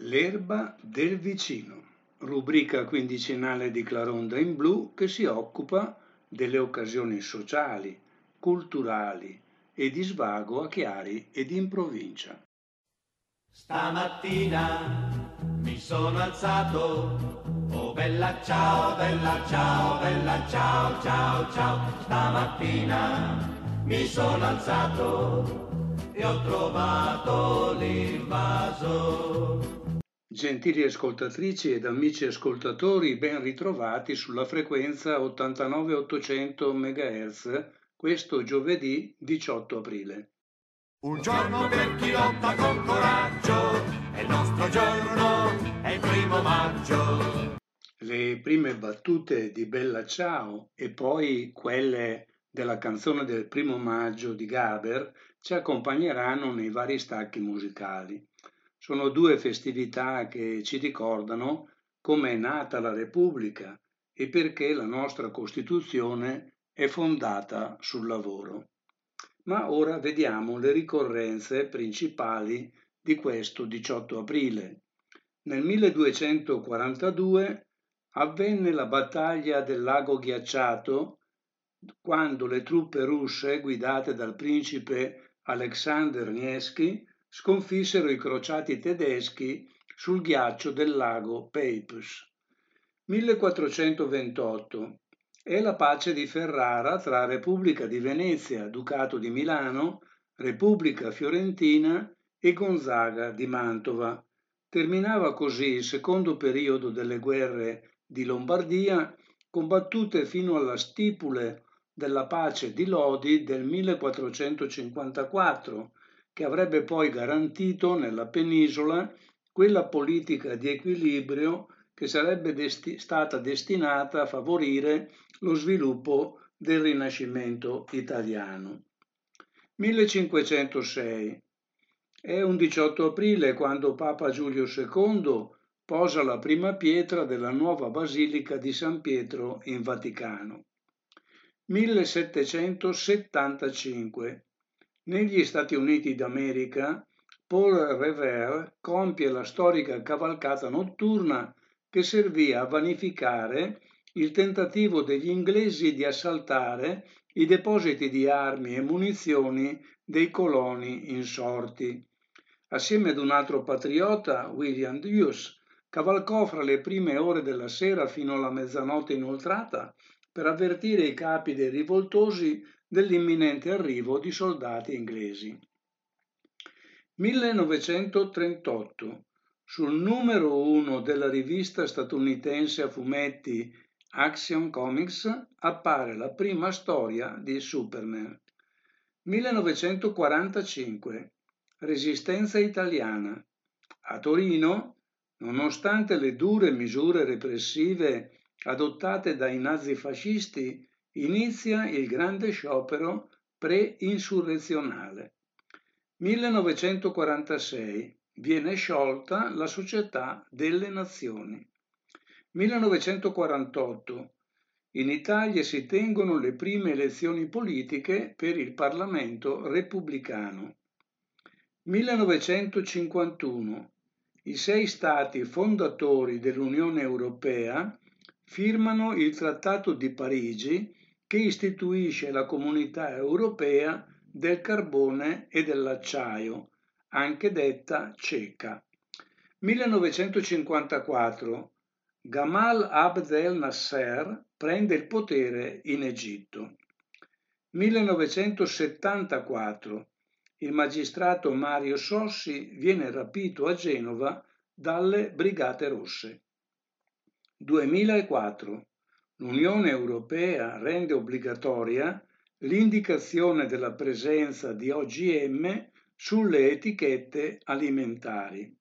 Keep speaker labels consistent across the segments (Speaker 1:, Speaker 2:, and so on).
Speaker 1: L'erba del vicino, rubrica quindicinale di Claronda in Blu che si occupa delle occasioni sociali, culturali e di svago a Chiari ed in provincia.
Speaker 2: Stamattina mi sono alzato, oh bella ciao, bella ciao, bella ciao, ciao, ciao. Stamattina mi sono alzato e ho trovato l'invaso.
Speaker 1: Gentili ascoltatrici ed amici ascoltatori, ben ritrovati sulla frequenza 89-800 MHz questo giovedì 18 aprile.
Speaker 2: Un giorno per chi lotta con coraggio, è il nostro giorno, è il 1° maggio.
Speaker 1: Le prime battute di Bella Ciao e poi quelle della canzone del 1° maggio di Gaber ci accompagneranno nei vari stacchi musicali. Sono due festività che ci ricordano come è nata la Repubblica e perché la nostra Costituzione è fondata sul lavoro. Ma ora vediamo le ricorrenze principali di questo 18 aprile. Nel 1242 avvenne la battaglia del lago ghiacciato, quando le truppe russe guidate dal principe Alexander Nevsky sconfissero i crociati tedeschi sul ghiaccio del lago Peipus. 1428 è la pace di Ferrara tra Repubblica di Venezia, Ducato di Milano, Repubblica Fiorentina e Gonzaga di Mantova. Terminava così il secondo periodo delle guerre di Lombardia, combattute fino alla stipule della pace di Lodi del 1454, che avrebbe poi garantito nella penisola quella politica di equilibrio che sarebbe stata destinata a favorire lo sviluppo del Rinascimento italiano. 1506 è un 18 aprile quando Papa Giulio II posa la prima pietra della nuova Basilica di San Pietro in Vaticano. 1775 negli Stati Uniti d'America Paul Revere compie la storica cavalcata notturna che servì a vanificare il tentativo degli inglesi di assaltare i depositi di armi e munizioni dei coloni insorti. Assieme ad un altro patriota, William Hughes, cavalcò fra le prime ore della sera fino alla mezzanotte inoltrata per avvertire i capi dei rivoltosi dell'imminente arrivo di soldati inglesi. 1938. Sul numero 1 della rivista statunitense a fumetti Action Comics appare la prima storia di Superman. 1945. Resistenza italiana. A Torino, nonostante le dure misure repressive adottate dai nazifascisti, inizia il grande sciopero pre-insurrezionale. 1946 viene sciolta la Società delle Nazioni. 1948 in Italia si tengono le prime elezioni politiche per il Parlamento repubblicano. 1951 i 6 stati fondatori dell'Unione Europea firmano il Trattato di Parigi che istituisce la Comunità Europea del carbone e dell'acciaio, anche detta CECA. 1954 Gamal Abdel Nasser prende il potere in Egitto. 1974 il magistrato Mario Sossi viene rapito a Genova dalle Brigate Rosse. 2004 l'Unione Europea rende obbligatoria l'indicazione della presenza di OGM sulle etichette alimentari.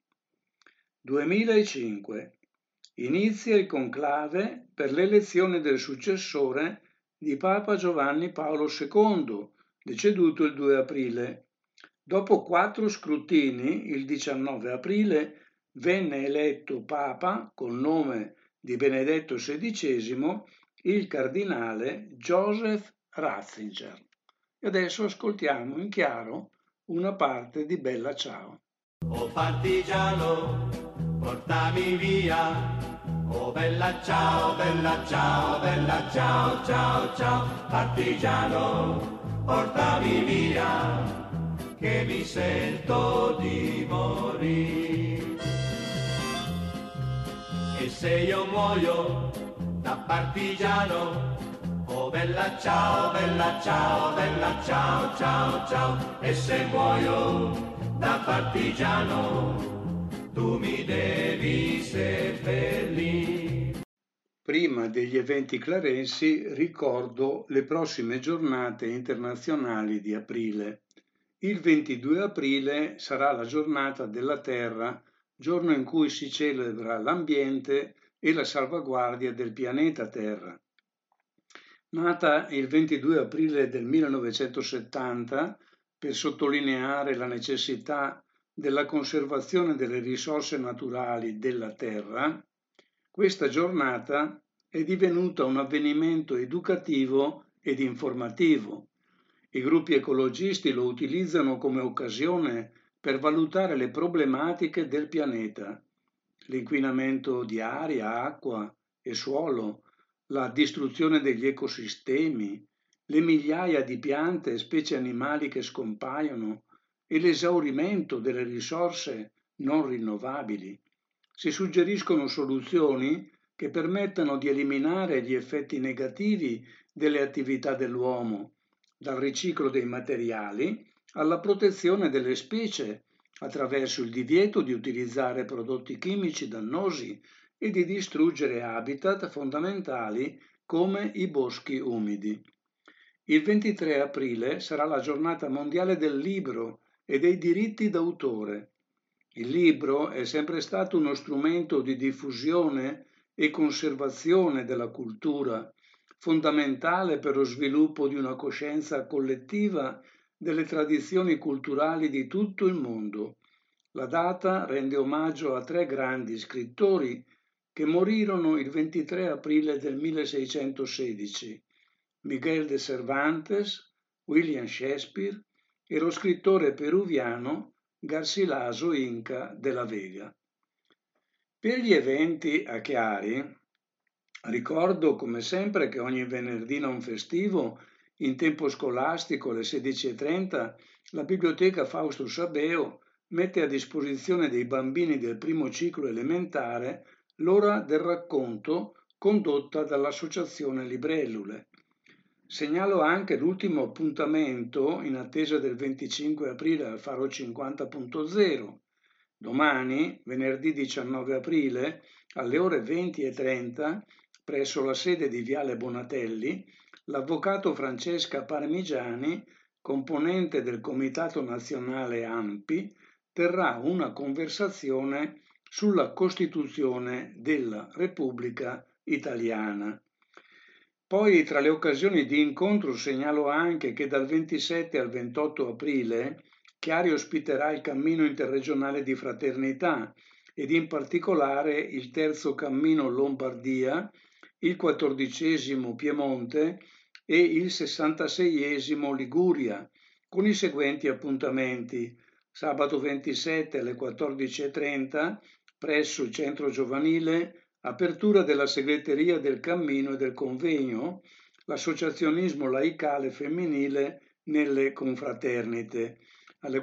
Speaker 1: 2005 inizia il conclave per l'elezione del successore di Papa Giovanni Paolo II, deceduto il 2 aprile. Dopo 4 scrutini, il 19 aprile, venne eletto Papa col nome di Benedetto XVI il cardinale Joseph Ratzinger. E adesso ascoltiamo in chiaro una parte di Bella Ciao.
Speaker 2: Oh partigiano, portami via. Oh bella ciao, bella ciao, bella ciao, ciao, ciao, partigiano, portami via, che mi sento di morire. E se io muoio da partigiano, oh bella ciao, bella ciao, bella ciao, ciao, ciao, e se muoio da partigiano, tu mi devi seppellire.
Speaker 1: Prima degli eventi clarensi ricordo le prossime giornate internazionali di aprile. Il 22 aprile sarà la giornata della Terra, giorno in cui si celebra l'ambiente e la salvaguardia del pianeta Terra. Nata il 22 aprile del 1970 per sottolineare la necessità della conservazione delle risorse naturali della Terra, questa giornata è divenuta un avvenimento educativo ed informativo. I gruppi ecologisti lo utilizzano come occasione per valutare le problematiche del pianeta, l'inquinamento di aria, acqua e suolo, la distruzione degli ecosistemi, le migliaia di piante e specie animali che scompaiono e l'esaurimento delle risorse non rinnovabili. Si suggeriscono soluzioni che permettano di eliminare gli effetti negativi delle attività dell'uomo, dal riciclo dei materiali alla protezione delle specie attraverso il divieto di utilizzare prodotti chimici dannosi e di distruggere habitat fondamentali come i boschi umidi. Il 23 aprile sarà la giornata mondiale del libro e dei diritti d'autore. Il libro è sempre stato uno strumento di diffusione e conservazione della cultura, fondamentale per lo sviluppo di una coscienza collettiva delle tradizioni culturali di tutto il mondo. La data rende omaggio a 3 grandi scrittori che morirono il 23 aprile del 1616, Miguel de Cervantes, William Shakespeare e lo scrittore peruviano Garcilaso Inca de la Vega. Per gli eventi a Chiari, ricordo come sempre che ogni venerdì non festivo, in tempo scolastico alle 16:30, la Biblioteca Fausto Sabeo mette a disposizione dei bambini del primo ciclo elementare l'ora del racconto condotta dall'Associazione Librellule. Segnalo anche l'ultimo appuntamento in attesa del 25 aprile al Faro 50.0. Domani, venerdì 19 aprile, alle ore 20:30, presso la sede di Viale Bonatelli, l'avvocato Francesca Parmigiani, componente del Comitato Nazionale ANPI, terrà una conversazione sulla Costituzione della Repubblica Italiana. Poi, tra le occasioni di incontro, segnalo anche che dal 27 al 28 aprile Chiari ospiterà il Cammino Interregionale di Fraternità ed in particolare il terzo Cammino Lombardia, il 14° Piemonte e il 66° Liguria, con i seguenti appuntamenti: sabato 27 alle 14:30 presso il Centro Giovanile, apertura della segreteria del Cammino e del convegno, l'associazionismo laicale femminile nelle confraternite. Alle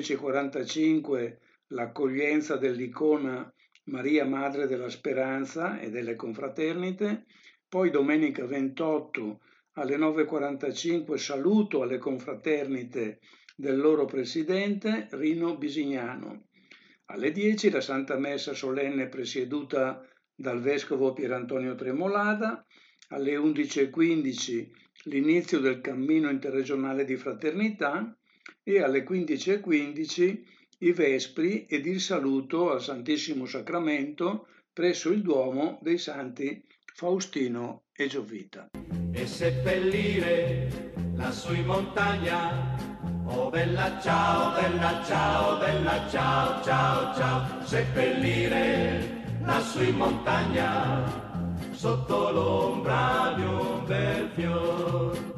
Speaker 1: 14:45 l'accoglienza dell'icona Maria Madre della Speranza e delle confraternite, poi domenica 28 alle 9:45 saluto alle confraternite del loro presidente Rino Bisignano. Alle 10 la Santa Messa solenne presieduta dal Vescovo Pierantonio Tremolada, alle 11:15 l'inizio del Cammino Interregionale di Fraternità e alle 15:15 i Vespri ed il saluto al Santissimo Sacramento presso il Duomo dei Santi Faustino e Giovita.
Speaker 2: E seppellire lassù in montagna, oh bella ciao, bella ciao, bella ciao, ciao, ciao, seppellire lassù in montagna, sotto l'ombra di un bel fior.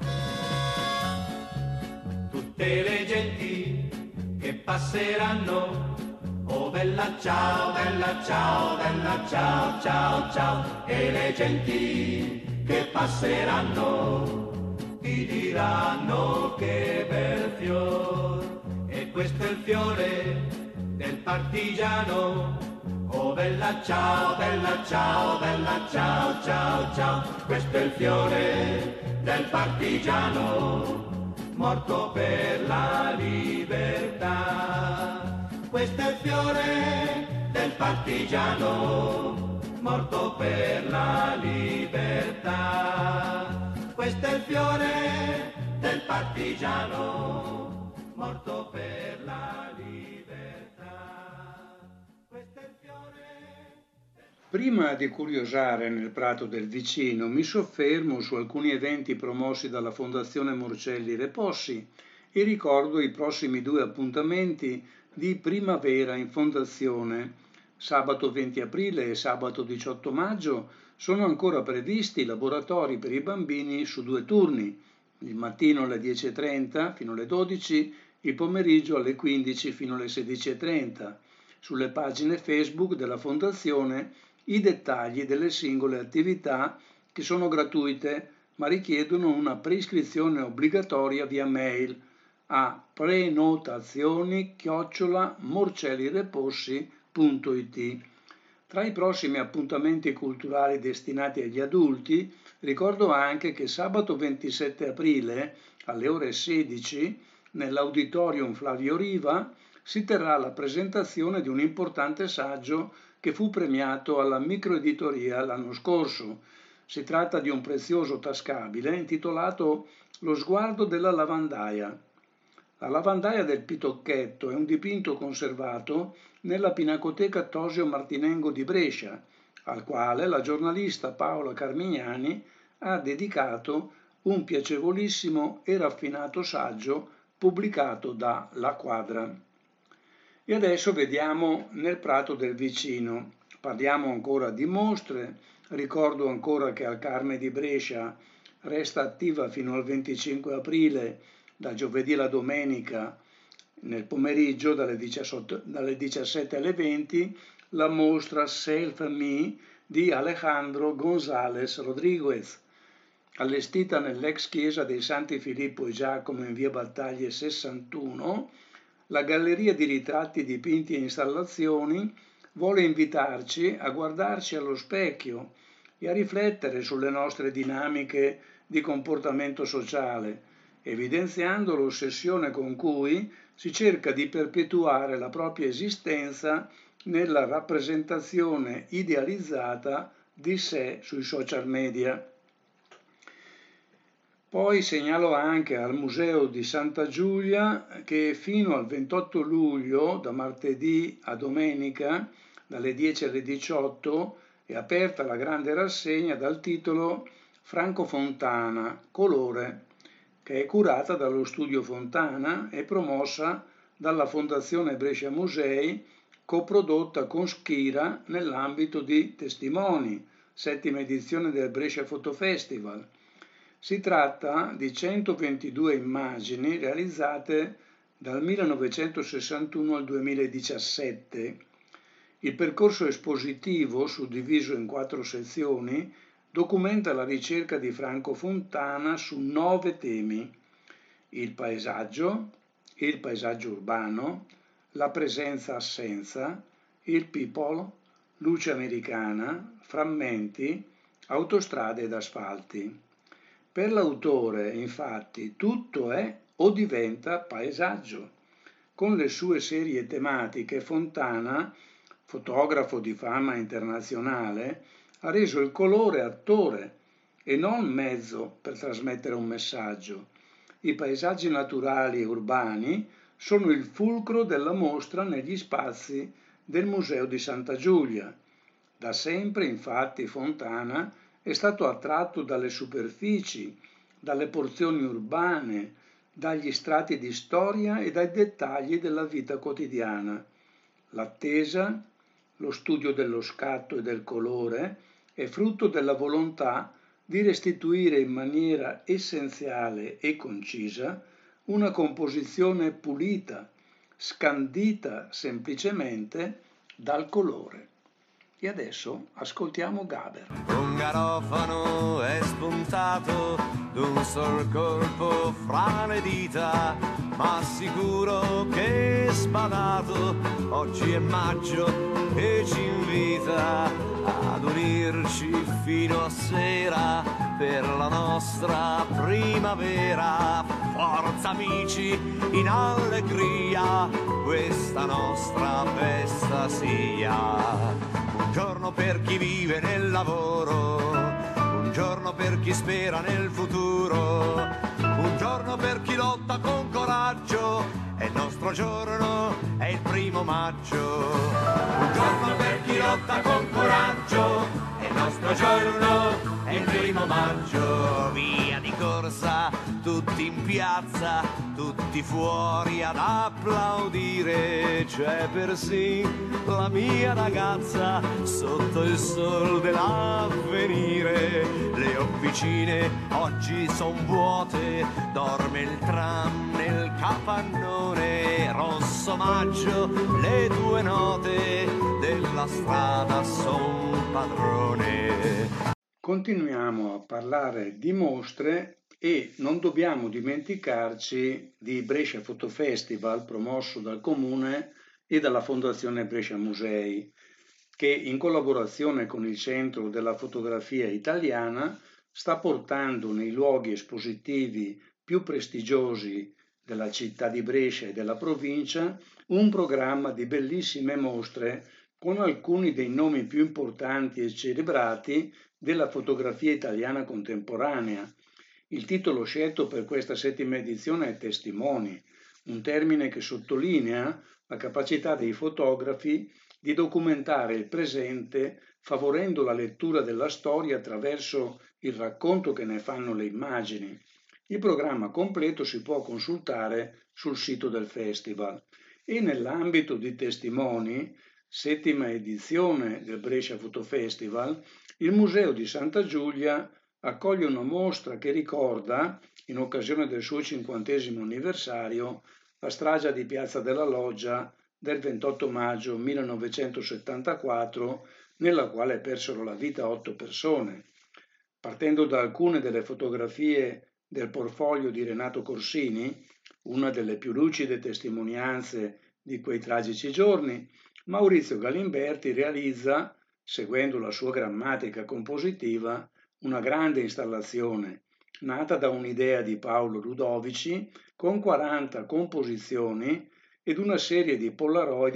Speaker 2: Tutte le genti che passeranno, oh bella ciao, bella ciao, bella ciao, ciao, ciao. E le genti che passeranno ti diranno che bel fior. E questo è il fiore del partigiano. Oh bella ciao, bella ciao, bella ciao, ciao, ciao. Questo è il fiore del partigiano, morto per la libertà. Questo è il fiore del partigiano, morto per la libertà. Questo è il fiore del partigiano, morto per la libertà. Questo è il fiore.
Speaker 1: Prima di curiosare nel Prato del Vicino, mi soffermo su alcuni eventi promossi dalla Fondazione Morcelli Repossi e ricordo i prossimi 2 appuntamenti di primavera in Fondazione. Sabato 20 aprile e sabato 18 maggio sono ancora previsti laboratori per i bambini su 2 turni, il mattino alle 10:30 fino alle 12, il pomeriggio alle 15 fino alle 16:30. Sulle pagine Facebook della Fondazione i dettagli delle singole attività che sono gratuite ma richiedono una preiscrizione obbligatoria via mail a prenotazioni@morcellirepossi.it. Tra i prossimi appuntamenti culturali destinati agli adulti ricordo anche che sabato 27 aprile alle ore 16 nell'Auditorium Flavio Riva si terrà la presentazione di un importante saggio che fu premiato alla microeditoria l'anno scorso. Si tratta di un prezioso tascabile intitolato Lo sguardo della lavandaia. La lavandaia del Pitocchetto è un dipinto conservato nella Pinacoteca Tosio Martinengo di Brescia, al quale la giornalista Paola Carmignani ha dedicato un piacevolissimo e raffinato saggio pubblicato da La Quadra. E adesso vediamo nel Prato del Vicino. Parliamo ancora di mostre. Ricordo ancora che al Carme di Brescia resta attiva fino al 25 aprile, da giovedì alla domenica, nel pomeriggio dalle 17 alle 20, la mostra Self Me di Alejandro González Rodríguez, allestita nell'ex chiesa dei Santi Filippo e Giacomo in via Battaglie 61. La galleria di ritratti dipinti e installazioni vuole invitarci a guardarci allo specchio e a riflettere sulle nostre dinamiche di comportamento sociale, evidenziando l'ossessione con cui si cerca di perpetuare la propria esistenza nella rappresentazione idealizzata di sé sui social media. Poi segnalo anche al Museo di Santa Giulia che fino al 28 luglio, da martedì a domenica, dalle 10 alle 18, è aperta la grande rassegna dal titolo Franco Fontana, Colore, che è curata dallo Studio Fontana e promossa dalla Fondazione Brescia Musei, coprodotta con Schira nell'ambito di Testimoni, 7ª edizione del Brescia Photo Festival. Si tratta di 122 immagini realizzate dal 1961 al 2017. Il percorso espositivo, suddiviso in 4 sezioni, documenta la ricerca di Franco Fontana su 9 temi: il paesaggio urbano, la presenza-assenza, il people, luce americana, frammenti, autostrade ed asfalti. Per l'autore, infatti, tutto è o diventa paesaggio. Con le sue serie tematiche, Fontana, fotografo di fama internazionale, ha reso il colore attore e non mezzo per trasmettere un messaggio. I paesaggi naturali e urbani sono il fulcro della mostra negli spazi del Museo di Santa Giulia. Da sempre, infatti, Fontana è stato attratto dalle superfici, dalle porzioni urbane, dagli strati di storia e dai dettagli della vita quotidiana. L'attesa, lo studio dello scatto e del colore è frutto della volontà di restituire in maniera essenziale e concisa una composizione pulita, scandita semplicemente dal colore. E adesso ascoltiamo Gaber.
Speaker 3: Un garofano è spuntato d'un sol colpo fra le dita, ma sicuro che spadato oggi è maggio e ci invita ad unirci fino a sera per la nostra primavera. Forza amici, in allegria questa nostra festa sia. Un giorno per chi vive nel lavoro, un giorno per chi spera nel futuro, un giorno per chi lotta con coraggio, è il nostro giorno, è il 1° maggio. Un giorno per chi lotta con coraggio, è il nostro giorno, è il 1° maggio. Via di corsa, tutti in piazza, tutti fuori ad applaudire, c'è persino la mia ragazza sotto il sol dell'avvenire. Le officine oggi son vuote, dorme il tram nel capannone, rosso maggio, le 2 note della strada son padrone.
Speaker 1: Continuiamo a parlare di mostre e non dobbiamo dimenticarci di Brescia Photo Festival promosso dal Comune e dalla Fondazione Brescia Musei, che in collaborazione con il Centro della Fotografia Italiana sta portando nei luoghi espositivi più prestigiosi della città di Brescia e della provincia un programma di bellissime mostre con alcuni dei nomi più importanti e celebrati della fotografia italiana contemporanea. Il titolo scelto per questa 7ª edizione è Testimoni, un termine che sottolinea la capacità dei fotografi di documentare il presente favorendo la lettura della storia attraverso il racconto che ne fanno le immagini. Il programma completo si può consultare sul sito del festival e nell'ambito di Testimoni, 7ª edizione del Brescia Photo Festival, il Museo di Santa Giulia accoglie una mostra che ricorda, in occasione del suo 50° anniversario, la strage di Piazza della Loggia del 28 maggio 1974, nella quale persero la vita 8 persone. Partendo da alcune delle fotografie del portfolio di Renato Corsini, una delle più lucide testimonianze di quei tragici giorni, Maurizio Galimberti realizza, seguendo la sua grammatica compositiva, una grande installazione nata da un'idea di Paolo Ludovici con 40 composizioni ed una serie di Polaroid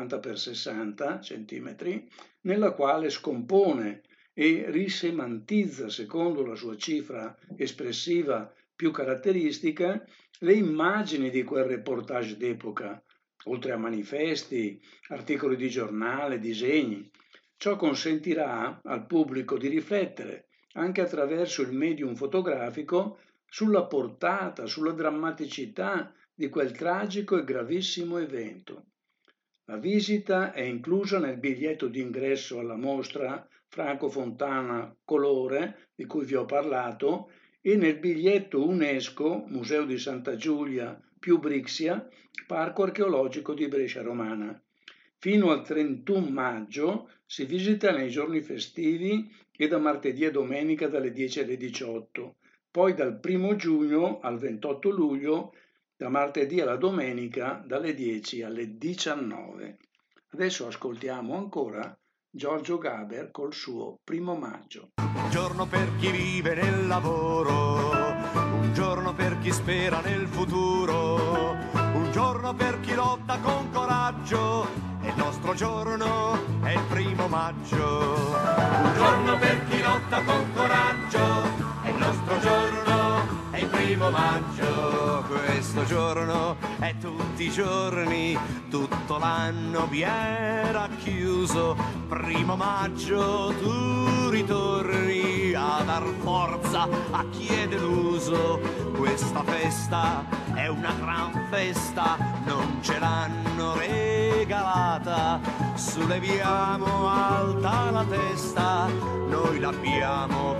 Speaker 1: 50x60 cm nella quale scompone e risemantizza, secondo la sua cifra espressiva più caratteristica, le immagini di quel reportage d'epoca, oltre a manifesti, articoli di giornale, disegni. Ciò consentirà al pubblico di riflettere, anche attraverso il medium fotografico, sulla portata, sulla drammaticità di quel tragico e gravissimo evento. La visita è inclusa nel biglietto d'ingresso alla mostra Franco Fontana Colore, di cui vi ho parlato, e nel biglietto UNESCO Museo di Santa Giulia più Brixia, Parco archeologico di Brescia Romana. Fino al 31 maggio si visita nei giorni festivi e da martedì a domenica dalle 10 alle 18, poi dal 1 giugno al 28 luglio da martedì alla domenica dalle 10 alle 19. Adesso ascoltiamo ancora Giorgio Gaber col suo 1 maggio.
Speaker 3: Un giorno per chi vive nel lavoro, un giorno per chi spera nel futuro, un giorno per chi lotta con coraggio, è il nostro giorno, è il 1° maggio. Un giorno per chi lotta con coraggio, è il nostro giorno, è il 1° maggio. Questo giorno è tutti i giorni, tutto l'anno viene racchiuso. 1° maggio tu ritorni a dar forza a chi è deluso. Questa festa è una gran festa, non ce l'hanno regalata. Solleviamo alta la testa, noi l'abbiamo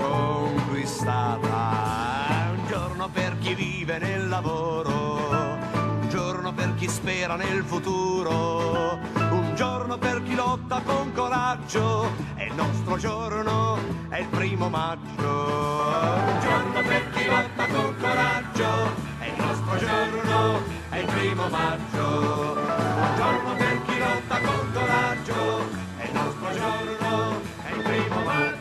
Speaker 3: conquistata. Un giorno per chi vive nel lavoro, un giorno per chi spera nel futuro, un un giorno per chi lotta con coraggio, e il nostro giorno è il 1° maggio. Un giorno per chi lotta con coraggio, e il nostro giorno è il 1° maggio. Un giorno per chi lotta con coraggio, e il nostro giorno è il 1° maggio.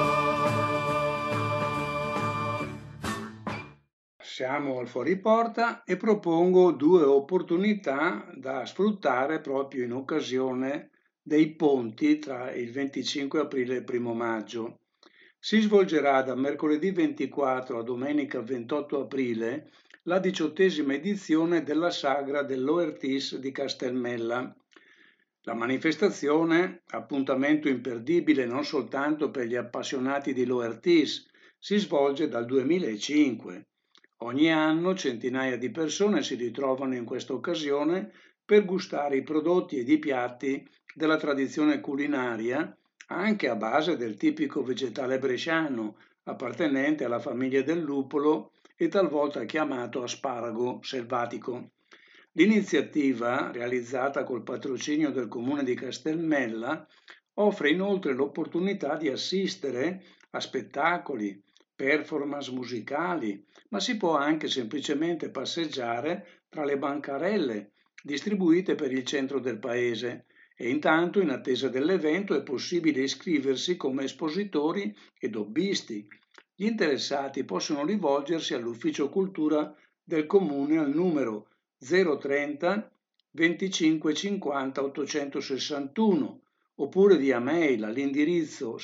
Speaker 1: Siamo al fuori porta e propongo 2 opportunità da sfruttare proprio in occasione dei ponti tra il 25 aprile e il 1° maggio. Si svolgerà da mercoledì 24 a domenica 28 aprile la 18ª edizione della Sagra dell'Oertis di Castelmella. La manifestazione, appuntamento imperdibile non soltanto per gli appassionati di l'Oertis, si svolge dal 2005. Ogni anno centinaia di persone si ritrovano in questa occasione per gustare i prodotti ed i piatti della tradizione culinaria, anche a base del tipico vegetale bresciano, appartenente alla famiglia del lupolo e talvolta chiamato asparago selvatico. L'iniziativa, realizzata col patrocinio del Comune di Castelmella, offre inoltre l'opportunità di assistere a spettacoli, performance musicali, ma si può anche semplicemente passeggiare tra le bancarelle distribuite per il centro del paese e intanto, in attesa dell'evento, è possibile iscriversi come espositori ed hobbisti. Gli interessati possono rivolgersi all'Ufficio Cultura del Comune al numero 030 25 50 861 oppure via mail all'indirizzo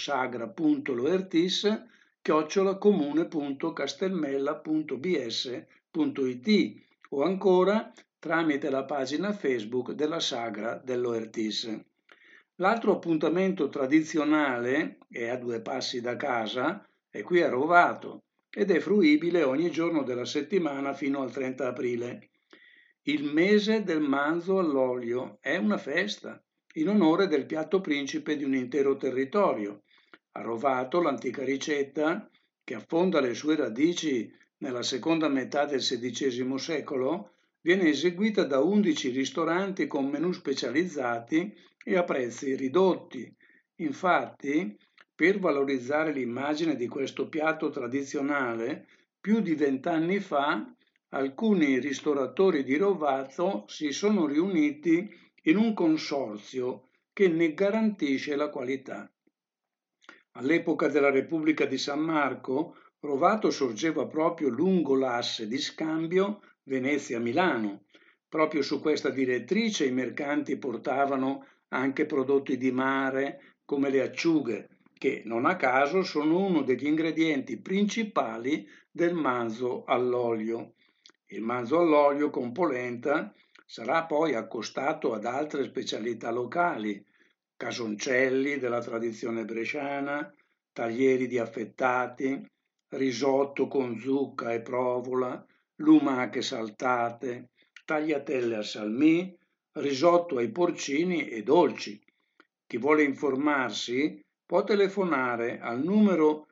Speaker 1: sagra.loertis@comune.castelmella.bs.it o ancora tramite la pagina Facebook della Sagra dell'Oertis. L'altro appuntamento tradizionale è a 2 passi da casa, è qui a Rovato ed è fruibile ogni giorno della settimana fino al 30 aprile. Il mese del manzo all'olio è una festa in onore del piatto principe di un intero territorio. A Rovato l'antica ricetta, che affonda le sue radici nella seconda metà del XVI secolo, viene eseguita da 11 ristoranti con menù specializzati e a prezzi ridotti. Infatti, per valorizzare l'immagine di questo piatto tradizionale, più di 20 anni fa alcuni ristoratori di Rovato si sono riuniti in un consorzio che ne garantisce la qualità. All'epoca della Repubblica di San Marco, Rovato sorgeva proprio lungo l'asse di scambio Venezia-Milano. Proprio su questa direttrice i mercanti portavano anche prodotti di mare come le acciughe, che non a caso sono uno degli ingredienti principali del manzo all'olio. Il manzo all'olio con polenta sarà poi accostato ad altre specialità locali, casoncelli della tradizione bresciana, taglieri di affettati, risotto con zucca e provola, lumache saltate, tagliatelle al salmì, risotto ai porcini e dolci. Chi vuole informarsi può telefonare al numero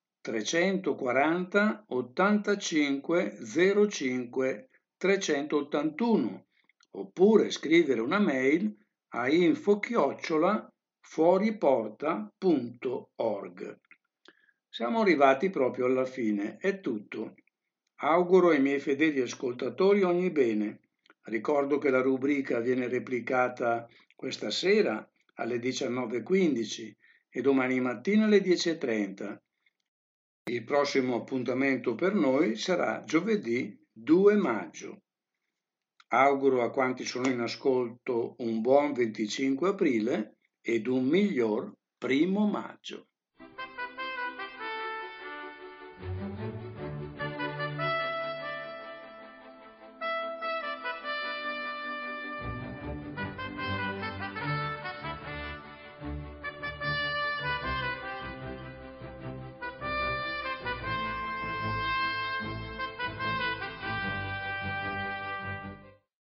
Speaker 1: 340 85 05 381 oppure scrivere una mail a info@fuoriporta.org. Siamo arrivati proprio alla fine, è tutto. Auguro ai miei fedeli ascoltatori ogni bene. Ricordo che la rubrica viene replicata questa sera alle 19:15 e domani mattina alle 10:30. Il prossimo appuntamento per noi sarà giovedì 2 maggio. Auguro a quanti sono in ascolto un buon 25 aprile ed un miglior 1° maggio.